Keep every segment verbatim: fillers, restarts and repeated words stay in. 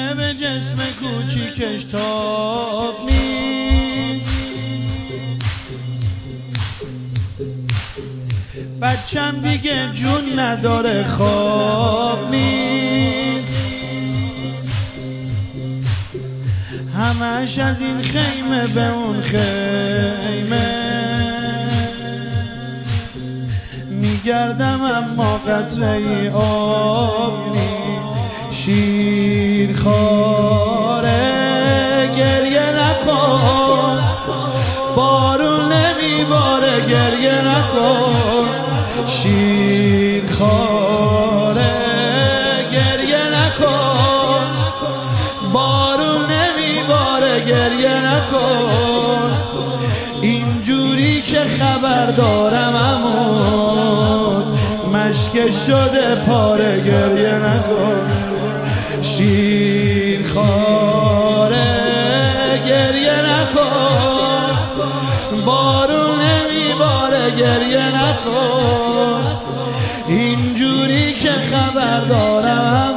به جسم کوچیکش تاب نیست، بچم دیگه جون نداره خواب نیست، همش از این خیمه به اون خیمه میگردم اما قطره ای آب نیست. شیرخواره گریه نکن، بارون نمیباره گریه نکن. شیرخواره گریه نکن، بارون نمیباره گریه نکن. اینجوری که خبر دارم امون مشک شده پاره گریه نکن. شیرخواره گریه نکن، بارون نمیباره گریه نکن. اینجوری که خبر دارم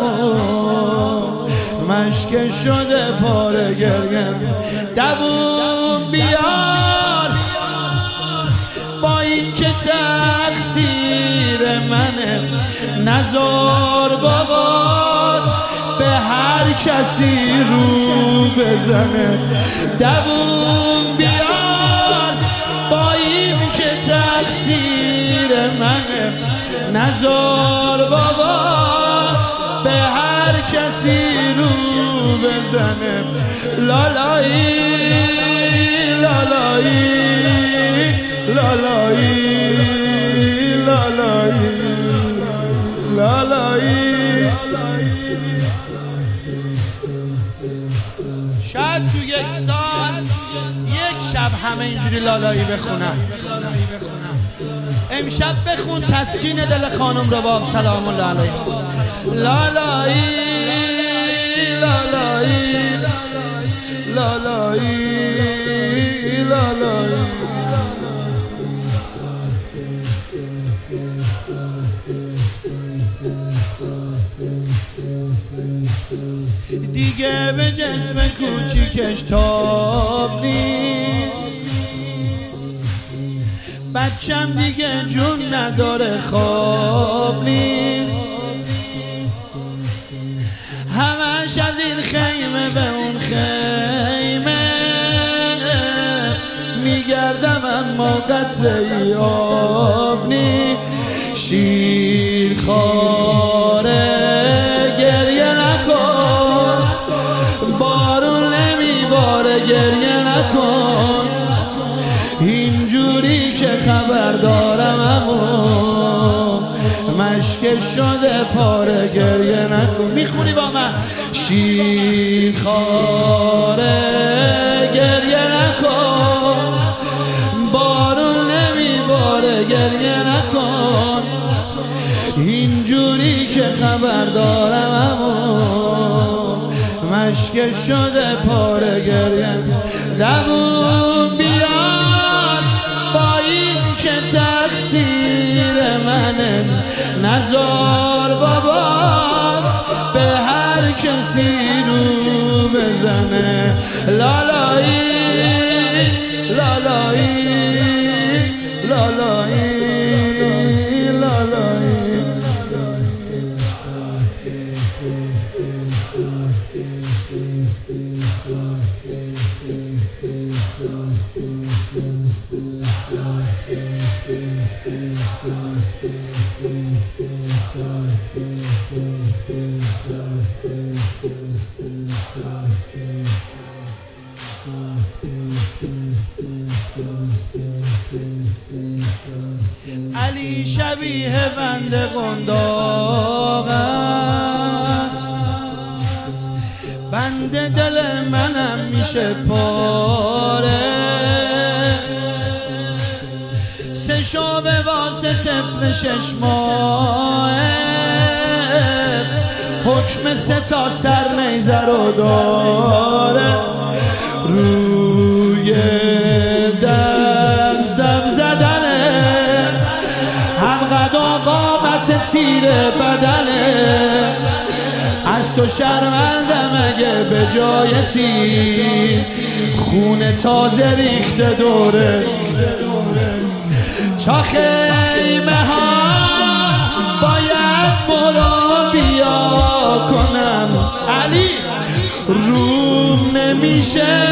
مشک شده پاره گریه. دووم بیار با این که تقصیر منه، نزار بابات به هر کسی رو بزنه. دووم بیار با این که تقصیر منه، نزار بابات به هر کسی رو بزنه. لالایی لالایی لالایی لالایی لالایی. شاید تو یک سال یک شب همه اینجوری لالایی بخونم. امشب بخون تسکین دل خانم رباب سلام الله علیها. لالایی لالایی لالایی لالایی. دیگه به جسم کوچیکش تاب نیست، بچم دیگه جون نداره خواب نیست. همش از این خیمه به اون خیمه میگردم اما قطره ای آب نیست. شیرخواره گریه نکن، بارون نمیباره گریه نکن. اینجوری که خبر دارم امون مشک شده پاره گریه نکن. میخونی با من؟ شیرخواره گریه نکن، بارون نمیباره گریه نکن. اینجوری که خبر دارم امون مشک شده پاره گریه. دووم بیار با این که تقصیر منه، نزار بابا به هر کسی رو بزنه. لالایی لالایی لالایی لالایی. علی شبیه بند قنداقت، بند دل منم میشه پاره. سه شعبه واسه طفل شش ماه، حکم سه تا سر نیزه رو داره. روی دستم زدنه، هم قد و قامت تیر بدنه. از تو شرمندم اگه به جای تیر خونه تازه ریخته دوره تا خیمه ها باید مرابیا کنم علی روم نمیشه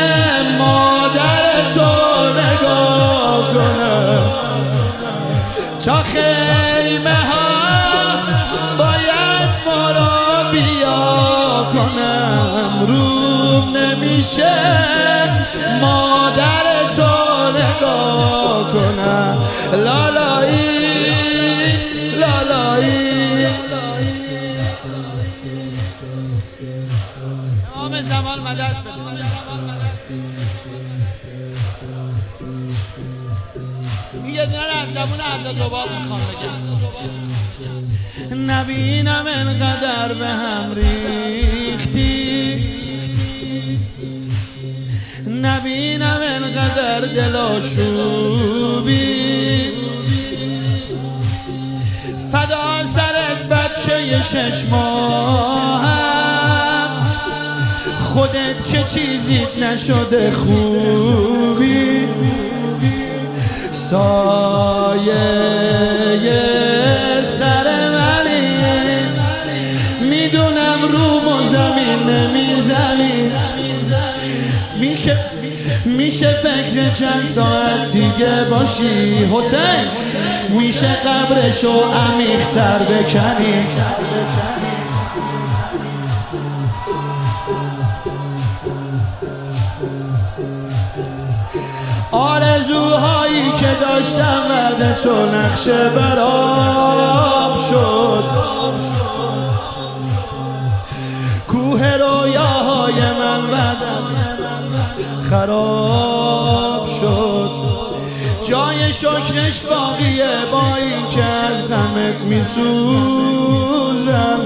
مادر تو نگاه کنم تا خیمه ها باید مرابیا کنم روم نمیشه مادر تو نگاه کنم لالایی لالایی امام زمان مدد بده این یه دونه از زمان حضرت دوبار میخوام بگم نبینم انقدر به هم ریختی نبینم انقدر دلاشوبی فدا سرت بچه شش ماهم خودت که چیزیت نشده خوبی سایه سر منی میدونم روم و زمین نمیزنی میشه فکر چند ساعت دیگه باشی حسین میشه قبرشو عمیق‌تر بکنی آرزوهایی که داشتم بعد تو نقشه برام شد کوه رویاهای من بعدم خراب شد جای شکرش باقیه با این که از غمت میسوزم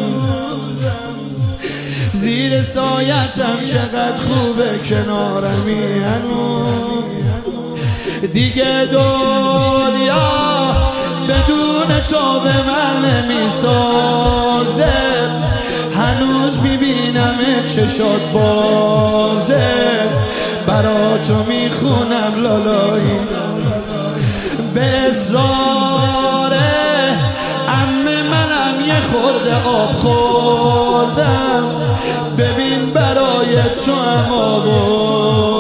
زیر سایتم چقدر خوبه کنارمی هنوز دیگه دنیا بدون تو به من نمیسازه هنوز میبینم چشات بازه برا تو میخونم لالایی به اصرار عمه منم یه خورده آب خوردم ببین برای تو هم آب